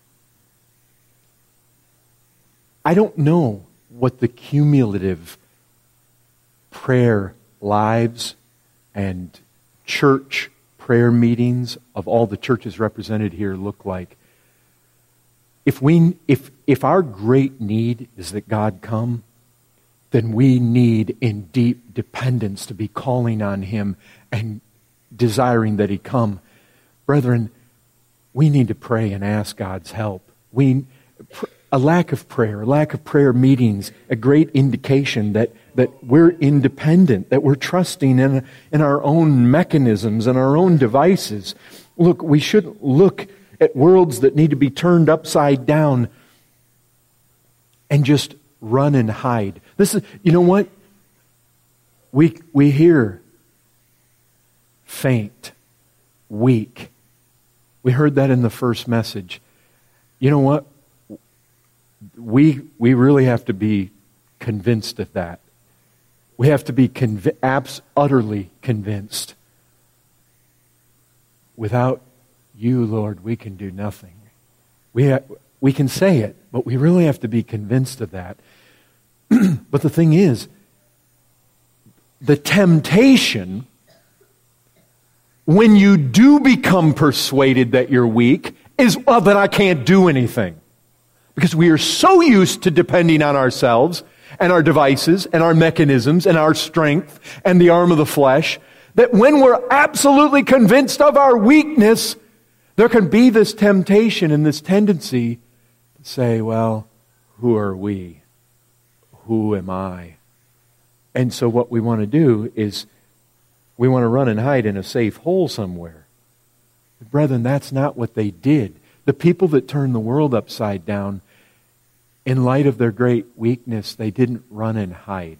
I don't know what the cumulative prayer lives and church prayer meetings of all the churches represented here look like. If we, if, if our great need is that God come, then we need in deep dependence to be calling on Him and desiring that He come. Brethren, we need to pray and ask God's help. We, a lack of prayer, a lack of prayer meetings, a great indication that, that we're independent, that we're trusting in, in our own mechanisms and our own devices. Look, we shouldn't look at worlds that need to be turned upside down and just run and hide. This is, you know what? We, we hear faint, weak. We heard that in the first message. You know what? We, we really have to be convinced of that. We have to be convi- abs- utterly convinced. Without You, Lord, we can do nothing. We, ha- we can say it, but we really have to be convinced of that. But the thing is, the temptation, when you do become persuaded that you're weak, is, well, then I can't do anything. Because we are so used to depending on ourselves and our devices and our mechanisms and our strength and the arm of the flesh, that when we're absolutely convinced of our weakness, there can be this temptation and this tendency to say, well, who are we? Who am I? And so what we want to do is we want to run and hide in a safe hole somewhere. But brethren, that's not what they did. The people that turned the world upside down, in light of their great weakness, they didn't run and hide.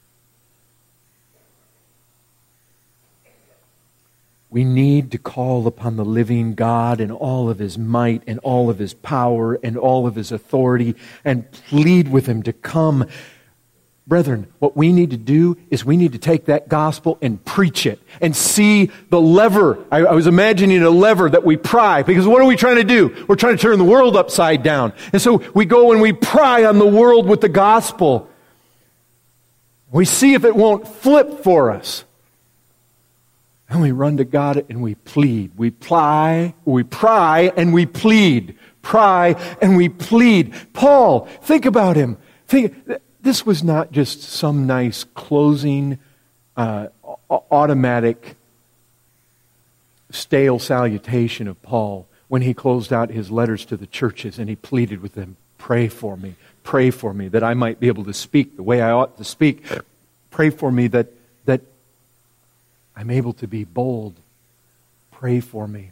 We need to call upon the living God in all of His might and all of His power and all of His authority and plead with Him to come. Brethren, what we need to do is we need to take that gospel and preach it and see the lever. I, I was imagining a lever that we pry, because what are we trying to do? We're trying to turn the world upside down. And so we go and we pry on the world with the gospel. We see if it won't flip for us. And we run to God and we plead. We ply, we pry and we plead. Pry and we plead. Paul, think about him. Think, this was not just some nice closing, uh, automatic, stale salutation of Paul when he closed out his letters to the churches and he pleaded with them, pray for me, pray for me that I might be able to speak the way I ought to speak. Pray for me that that I'm able to be bold. Pray for me.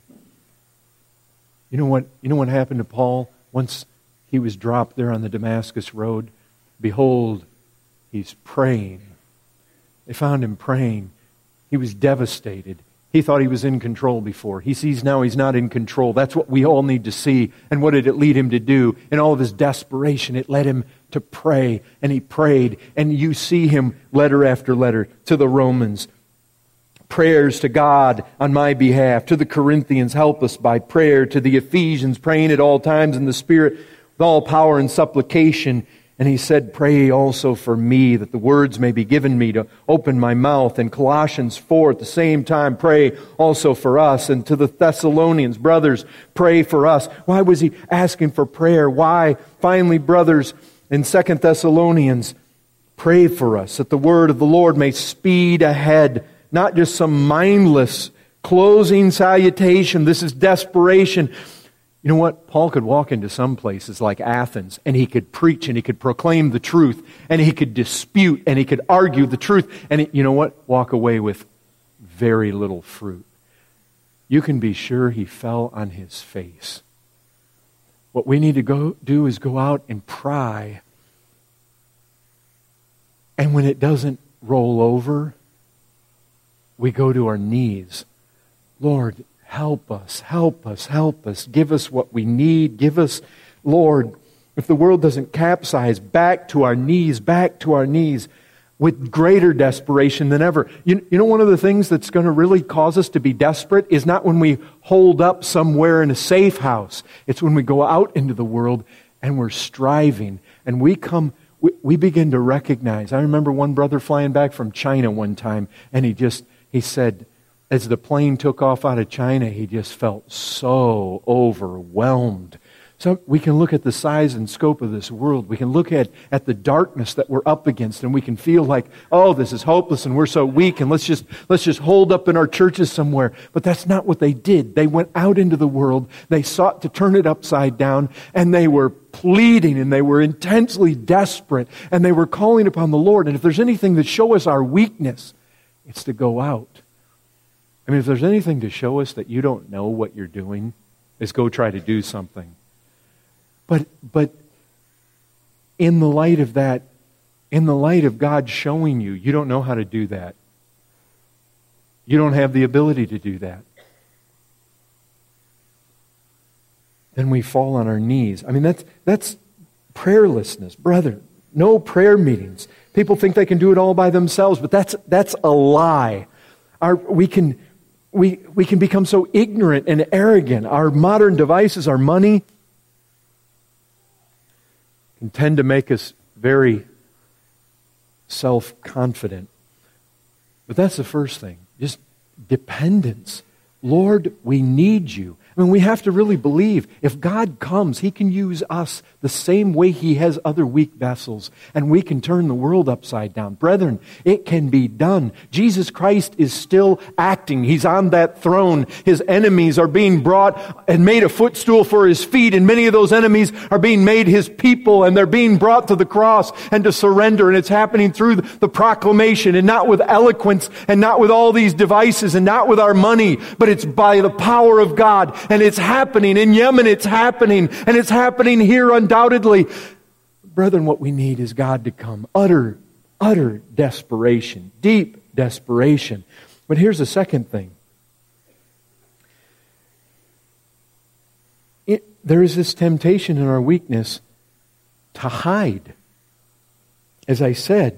You know what, you know what happened to Paul once he was dropped there on the Damascus road? Behold, he's praying. They found him praying. He was devastated. He thought he was in control before. He sees now he's not in control. That's what we all need to see. And what did it lead him to do? In all of his desperation, it led him to pray. And he prayed. And you see him letter after letter to the Romans. Prayers to God on my behalf. To the Corinthians, help us by prayer. To the Ephesians, praying at all times in the Spirit with all power and supplication. And he said, pray also for me that the words may be given me to open my mouth. And Colossians four, at the same time, pray also for us. And to the Thessalonians, brothers, pray for us. Why was he asking for prayer? Why? Finally, brothers, in Second Thessalonians, pray for us that the word of the Lord may speed ahead. Not just some mindless closing salutation. This is desperation. You know what? Paul could walk into some places like Athens, and he could preach, and he could proclaim the truth, and he could dispute, and he could argue the truth, and he, you know what? Walk away with very little fruit. You can be sure he fell on his face. What we need to go do is go out and pry. And when it doesn't roll over, we go to our knees. Lord, help us, help us, help us. Give us what we need. Give us, Lord, if the world doesn't capsize, back to our knees, back to our knees with greater desperation than ever. You, you know, one of the things that's going to really cause us to be desperate is not when we hold up somewhere in a safe house. It's when we go out into the world and we're striving and we come, we, we begin to recognize. I remember one brother flying back from China one time, and he just, he said, as the plane took off out of China, he just felt so overwhelmed. So we can look at the size and scope of this world. We can look at, at the darkness that we're up against, and we can feel like, oh, this is hopeless and we're so weak, and let's just let's just hold up in our churches somewhere. But that's not what they did. They went out into the world. They sought to turn it upside down, and they were pleading, and they were intensely desperate, and they were calling upon the Lord. And if there's anything that show us our weakness, it's to go out. I mean, if there's anything to show us that you don't know what you're doing, is go try to do something. But but in the light of that, in the light of God showing you, you don't know how to do that. You don't have the ability to do that. Then we fall on our knees. I mean, that's that's prayerlessness, brother. No prayer meetings. People think they can do it all by themselves, but that's that's a lie. Our we can we we can become so ignorant and arrogant. Our modern devices, our money, can tend to make us very self-confident. But that's the first thing. Just dependence. Lord, we need you. I mean, we have to really believe if God comes, He can use us the same way He has other weak vessels, and we can turn the world upside down. Brethren, it can be done. Jesus Christ is still acting. He's on that throne. His enemies are being brought and made a footstool for His feet, and many of those enemies are being made His people, and they're being brought to the cross and to surrender, and it's happening through the proclamation, and not with eloquence, and not with all these devices, and not with our money, but it's by the power of God. And it's happening. In Yemen, it's happening. And it's happening here undoubtedly. Brethren, what we need is God to come. Utter, utter desperation. Deep desperation. But here's the second thing. It, there is this temptation in our weakness to hide. As I said.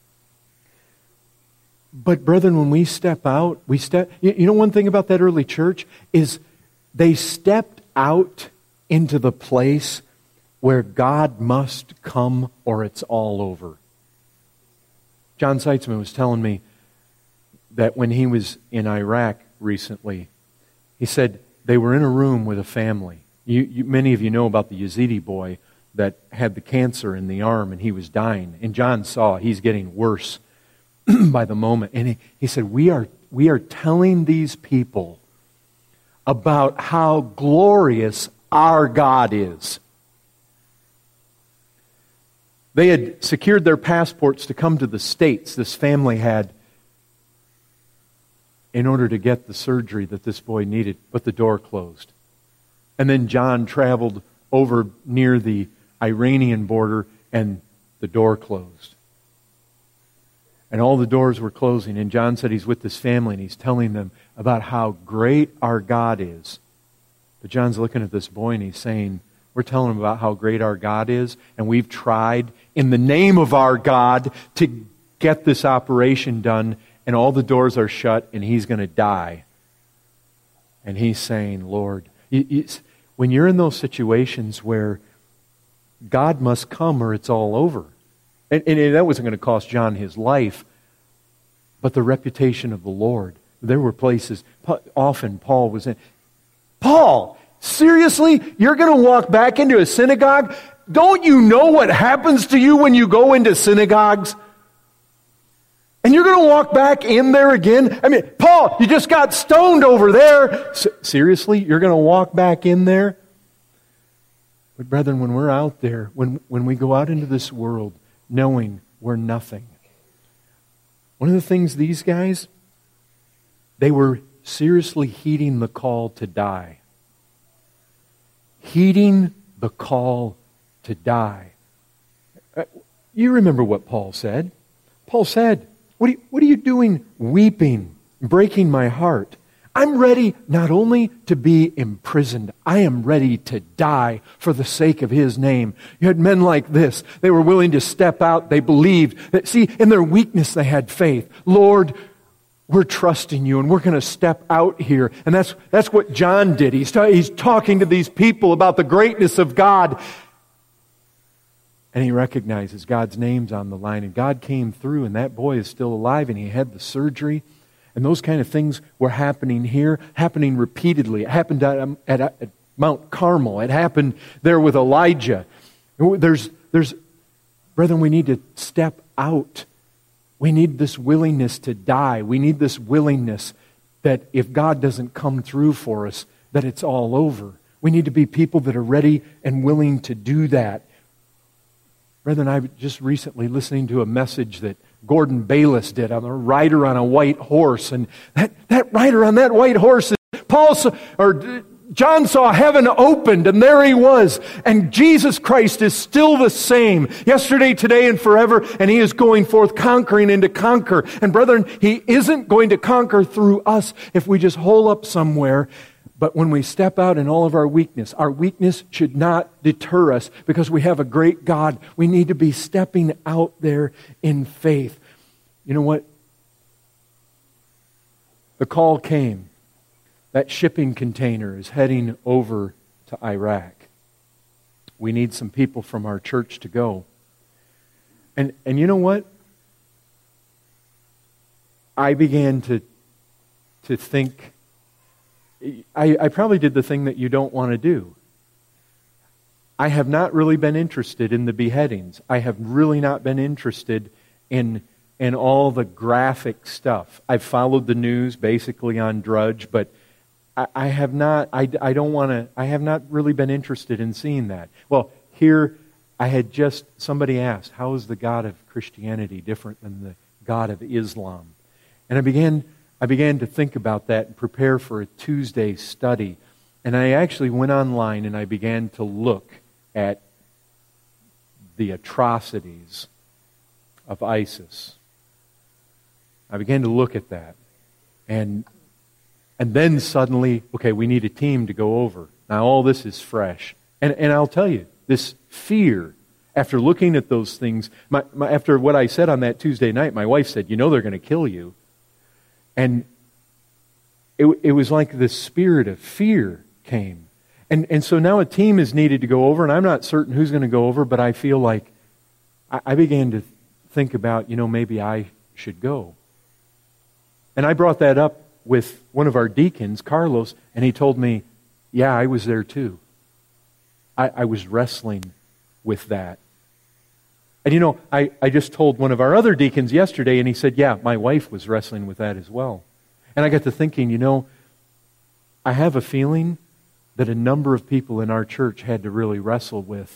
But brethren, when we step out, we step... You, you know one thing about that early church is they stepped out into the place where God must come or it's all over. John Seitzman was telling me that when he was in Iraq recently, he said they were in a room with a family. You, you, many of you know about the Yazidi boy that had the cancer in the arm and he was dying. And John saw he's getting worse by the moment. And he, he said, we are, we are telling these people about how glorious our God is. They had secured their passports to come to the States, this family had, in order to get the surgery that this boy needed, but the door closed. And then John traveled over near the Iranian border and the door closed. And all the doors were closing. And John said he's with this family and he's telling them about how great our God is. But John's looking at this boy and he's saying, we're telling him about how great our God is. And we've tried in the name of our God to get this operation done. And all the doors are shut and he's going to die. And he's saying, Lord, when you're in those situations where God must come or it's all over. And, and that wasn't going to cost John his life, but the reputation of the Lord. There were places, often Paul was in. Paul, seriously? You're going to walk back into a synagogue? Don't you know what happens to you when you go into synagogues? And you're going to walk back in there again? I mean, Paul, Paul, you just got stoned over there. S- seriously? You're going to walk back in there? But brethren, when we're out there, when, when we go out into this world knowing we're nothing, one of the things these guys, they were seriously heeding the call to die. Heeding the call to die. You remember what Paul said. Paul said, what are you, what are you doing weeping, breaking my heart? I'm ready not only to be imprisoned, I am ready to die for the sake of His name. You had men like this. They were willing to step out. They believed that, see, in their weakness they had faith. Lord, we're trusting You, and we're going to step out here. And that's that's what John did. He's, ta- he's talking to these people about the greatness of God. And he recognizes God's name's on the line. And God came through, and that boy is still alive, and he had the surgery. And those kind of things were happening here, happening repeatedly. It happened at, at, at Mount Carmel. It happened there with Elijah. There's, there's, brethren, we need to step out. We need this willingness to die. We need this willingness that if God doesn't come through for us, that it's all over. We need to be people that are ready and willing to do that. Brethren, I was just recently listening to a message that Gordon Bayless did on a rider on a white horse. And that, that rider on that white horse, Paul saw, or John saw heaven opened, and there he was. And Jesus Christ is still the same, yesterday, today, and forever. And He is going forth conquering and to conquer. And brethren, He isn't going to conquer through us if we just hole up somewhere. But when we step out in all of our weakness, our weakness should not deter us because we have a great God. We need to be stepping out there in faith. You know what? The call came. That shipping container is heading over to Iraq. We need some people from our church to go. And and you know what? I began to to think, I, I probably did the thing that you don't want to do. I have not really been interested in the beheadings. I have really not been interested in, in all the graphic stuff. I've followed the news basically on Drudge, but I, I have not, I, I don't want to, I have not really been interested in seeing that. Well, here I had just, somebody asked, how is the God of Christianity different than the God of Islam? And I began I began to think about that and prepare for a Tuesday study. And I actually went online and I began to look at the atrocities of ISIS. I began to look at that. And, and then suddenly, okay, we need a team to go over. Now all this is fresh. And, and I'll tell you, this fear, after looking at those things, my, my, after what I said on that Tuesday night, my wife said, you know they're going to kill you. And it, it was like the spirit of fear came. And, and so now a team is needed to go over, and I'm not certain who's going to go over, but I feel like I, I began to think about, you know, maybe I should go. And I brought that up with one of our deacons, Carlos, and he told me, yeah, I was there too. I, I was wrestling with that. And you know, I, I just told one of our other deacons yesterday, and he said, yeah, my wife was wrestling with that as well. And I got to thinking, you know, I have a feeling that a number of people in our church had to really wrestle with.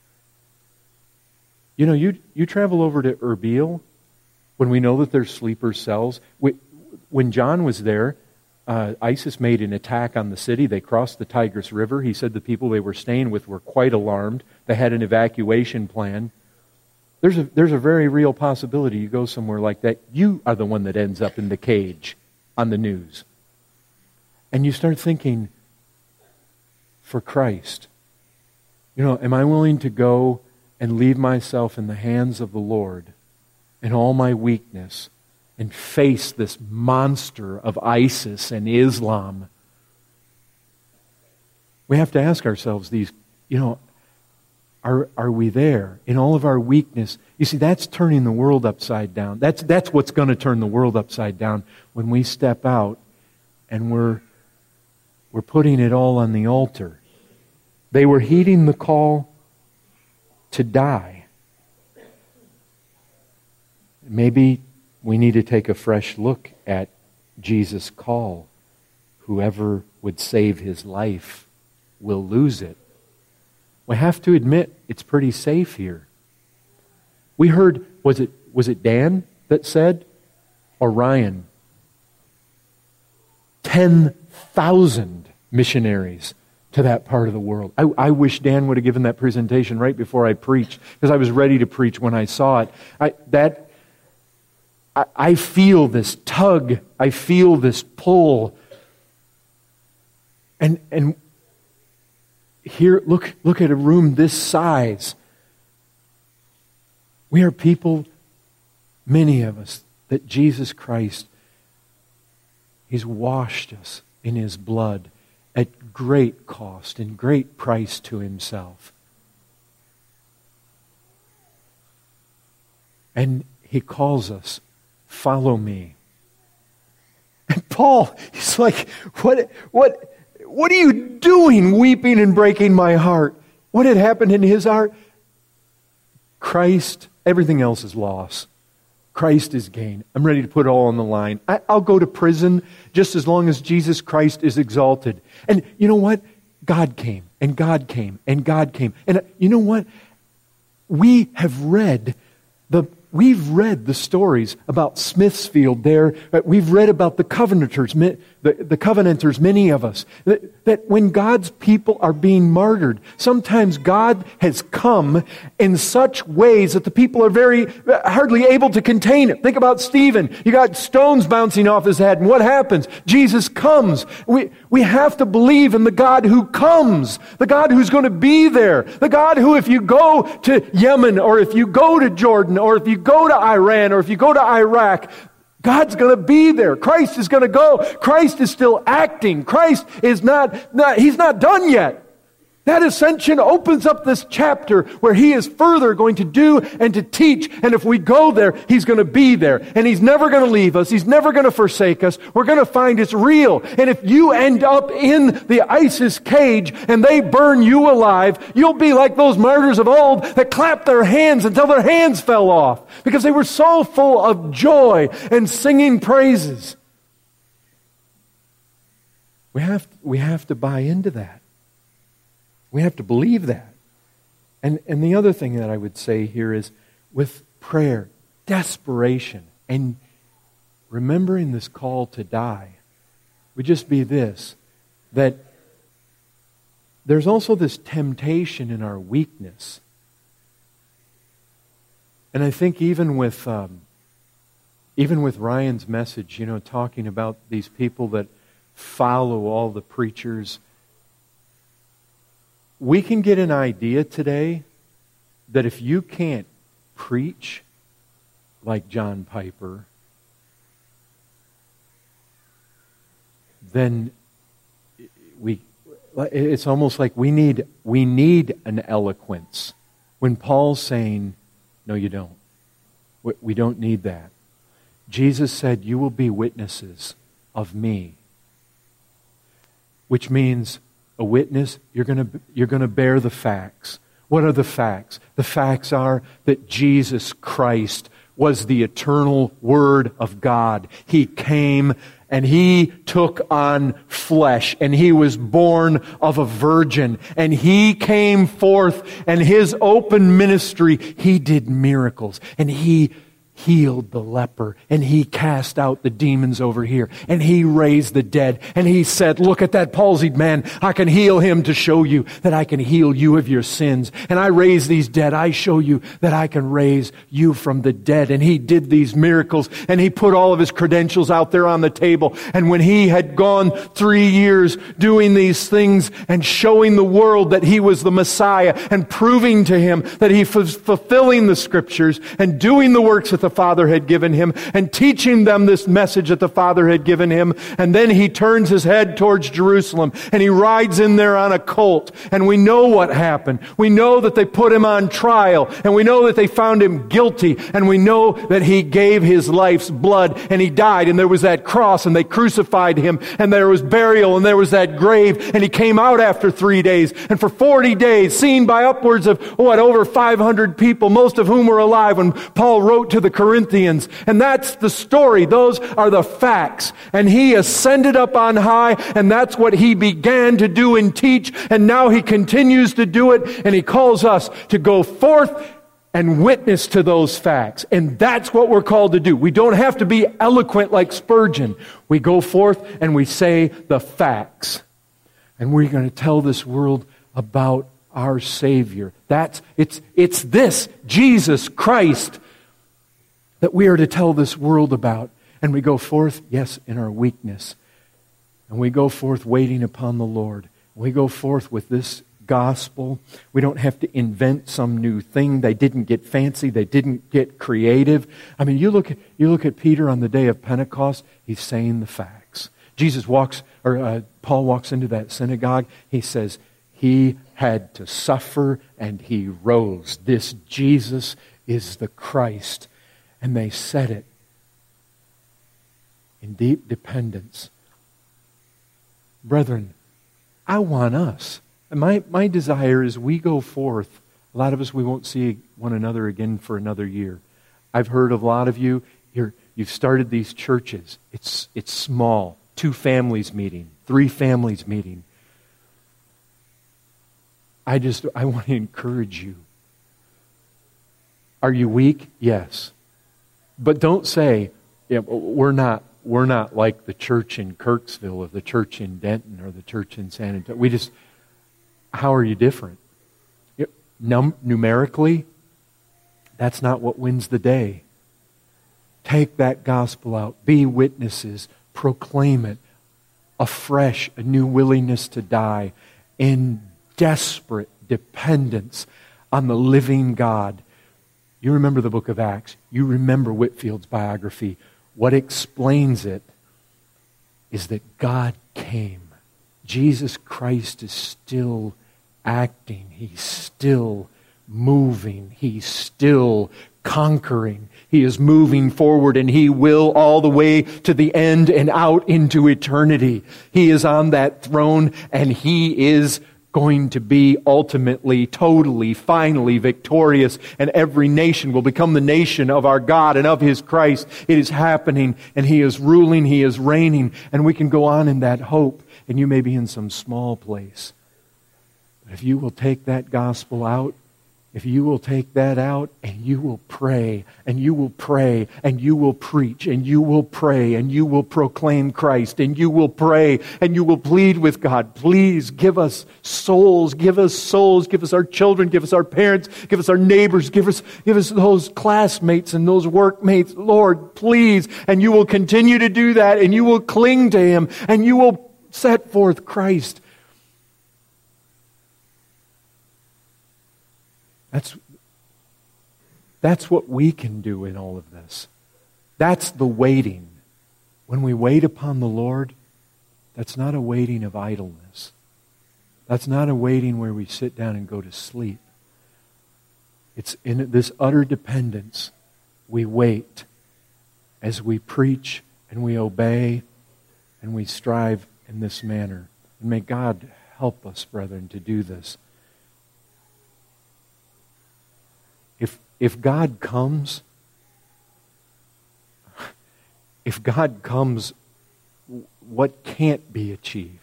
You know, you you travel over to Erbil when we know that there's sleeper cells. We, when John was there, uh, ISIS made an attack on the city. They crossed the Tigris River. He said the people they were staying with were quite alarmed. They had an evacuation plan. There's a, there's a very real possibility you go somewhere like that, you are the one that ends up in the cage on the news. And you start thinking, for Christ, you know, am I willing to go and leave myself in the hands of the Lord in all my weakness and face this monster of ISIS and Islam? We have to ask ourselves these, you know, Are are we there in all of our weakness? You see, that's turning the world upside down. That's that's what's going to turn the world upside down when we step out and we're we're putting it all on the altar. They were heeding the call to die. Maybe we need to take a fresh look at Jesus' call. Whoever would save his life will lose it. We have to admit it's pretty safe here. We heard, was it was it Dan that said, or Ryan? ten thousand missionaries to that part of the world. I, I wish Dan would have given that presentation right before I preached, because I was ready to preach when I saw it. I, that I, I feel this tug. I feel this pull. And and here, look look at a room this size. We are people, many of us, that Jesus Christ, He's washed us in His blood at great cost and great price to Himself. And He calls us, follow me. And Paul, he's like, what, what, what are you doing, weeping and breaking my heart? What had happened in his heart? Christ, everything else is loss. Christ is gain. I'm ready to put it all on the line. I, I'll go to prison just as long as Jesus Christ is exalted. And you know what? God came, and God came, and God came. And you know what? We have read the We've read the stories about Smithsfield there. We've read about the Covenanters, the, the Covenanters, many of us. That, that when God's people are being martyred, sometimes God has come in such ways that the people are very, hardly able to contain it. Think about Stephen. You got stones bouncing off his head, and what happens? Jesus comes. We, we have to believe in the God who comes, the God who's going to be there, the God who, if you go to Yemen, or if you go to Jordan, or if you go to Iran, or if you go to Iraq, God's going to be there. Christ is going to go. Christ is still acting. Christ is not, not, He's not done yet. That ascension opens up this chapter where He is further going to do and to teach. And if we go there, He's going to be there. And He's never going to leave us. He's never going to forsake us. We're going to find it's real. And if you end up in the ISIS cage and they burn you alive, you'll be like those martyrs of old that clapped their hands until their hands fell off, because they were so full of joy and singing praises. We have, we have to buy into that. We have to believe that. And, and the other thing that I would say here is, with prayer, desperation, and remembering this call to die, would just be this, that there's also this temptation in our weakness. And I think even with um, even with Ryan's message, you know, talking about these people that follow all the preachers, we can get an idea today that if you can't preach like John Piper, then we it's almost like we need we need an eloquence. When Paul's saying, no, you don't. We don't need that. Jesus said, you will be witnesses of me. Which means a witness, you're going to you're going to bear the facts. What are the facts? The facts are that Jesus Christ was the eternal Word of God. He came and He took on flesh, and He was born of a virgin, and He came forth, and His open ministry, He did miracles, and He healed the leper, and He cast out the demons over here, and He raised the dead, and He said, look at that palsied man, I can heal him to show you that I can heal you of your sins, and I raise these dead, I show you that I can raise you from the dead. And He did these miracles, and He put all of His credentials out there on the table, and when He had gone three years doing these things and showing the world that He was the Messiah, and proving to him that He was fulfilling the Scriptures and doing the works that the Father had given Him, and teaching them this message that the Father had given Him. And then He turns His head towards Jerusalem, and He rides in there on a colt. And we know what happened. We know that they put Him on trial, and we know that they found Him guilty, and we know that He gave His life's blood, and He died, and there was that cross, and they crucified Him, and there was burial, and there was that grave, and He came out after three days, and for forty days, seen by upwards of, what, over five hundred people, most of whom were alive when Paul wrote to the Corinthians. And that's the story. Those are the facts. And He ascended up on high, and that's what He began to do and teach, and now He continues to do it, and He calls us to go forth and witness to those facts. And that's what we're called to do. We don't have to be eloquent like Spurgeon. We go forth and we say the facts. And we're going to tell this world about our Savior. That's it's it's this Jesus Christ that we are to tell this world about. And we go forth, yes, in our weakness. And we go forth waiting upon the Lord. We go forth with this gospel. We don't have to invent some new thing. They didn't get fancy. They didn't get creative. I mean, you look at, you look at Peter on the day of Pentecost, he's saying the facts. Jesus walks, or uh, Paul walks into that synagogue. He says, He had to suffer and He rose. This Jesus is the Christ. And they said it in deep dependence. Brethren, I want us. And my, my desire is we go forth. A lot of us, we won't see one another again for another year. I've heard of a lot of you, you're, you've started these churches. It's, it's small. Two families meeting. Three families meeting. I just, I want to encourage you. Are you weak? Yes. But don't say, yeah, we're not, we're not like the church in Kirksville or the church in Denton or the church in San Antonio. We just, how are you different? Num- numerically, that's not what wins the day. Take that gospel out. Be witnesses. Proclaim it afresh, a new willingness to die in desperate dependence on the living God. You remember the book of Acts. You remember Whitfield's biography. What explains it is that God came. Jesus Christ is still acting. He's still moving. He's still conquering. He is moving forward, and He will all the way to the end and out into eternity. He is on that throne, and He is going to be ultimately, totally, finally victorious, and every nation will become the nation of our God and of His Christ. It is happening, and He is ruling, He is reigning, and we can go on in that hope. And you may be in some small place. But if you will take that gospel out, if you will take that out and you will pray, and you will pray, and you will preach, and you will pray, and you will proclaim Christ, and you will pray, and you will plead with God, please give us souls, give us souls, give us our children, give us our parents, give us our neighbors, give us, give us those classmates and those workmates, Lord, please. And you will continue to do that, and you will cling to Him, and you will set forth Christ. That's, that's what we can do in all of this. That's the waiting. When we wait upon the Lord, that's not a waiting of idleness. That's not a waiting where we sit down and go to sleep. It's in this utter dependence. We wait as we preach and we obey and we strive in this manner. And may God help us, brethren, to do this. If if God comes, if God comes, what can't be achieved?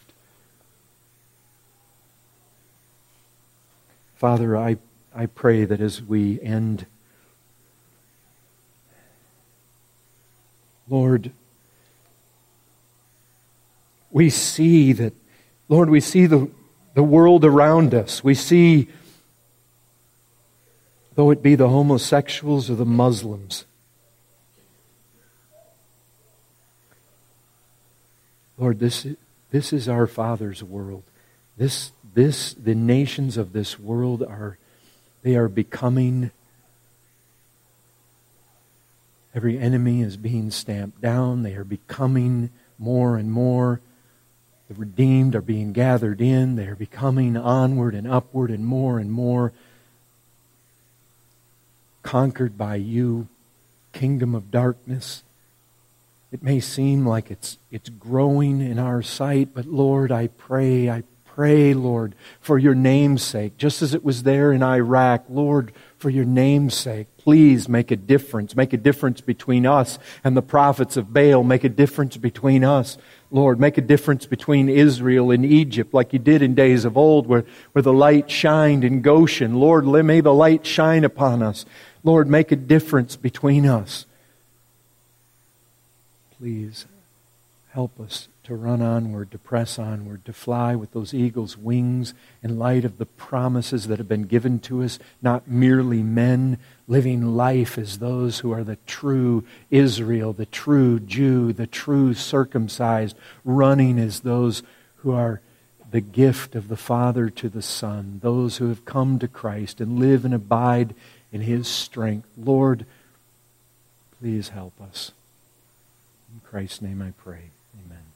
Father, I, I pray that as we end, Lord, we see that, Lord, we see the, the world around us. We see, though it be the homosexuals or the Muslims. Lord, this, this is our Father's world. This, this, the nations of this world are, they are becoming, every enemy is being stamped down. They are becoming more and more. The redeemed are being gathered in. They are becoming onward and upward and more and more conquered by you, kingdom of darkness. It may seem like it's it's growing in our sight, but Lord, I pray, I pray, Lord, for your name's sake, just as it was there in Iraq, Lord, for your name's sake, Please make a difference. Make a difference between us and the prophets of Baal. Make a difference between us. Lord, make a difference between Israel and Egypt like you did in days of old where, where the light shined in Goshen. Lord, may the light shine upon us. Lord, make a difference between us. Please help us to run onward, to press onward, to fly with those eagle's wings in light of the promises that have been given to us, not merely men living life as those who are the true Israel, the true Jew, the true circumcised, running as those who are the gift of the Father to the Son, those who have come to Christ and live and abide in His strength. Lord, please help us. In Christ's name I pray. Amen.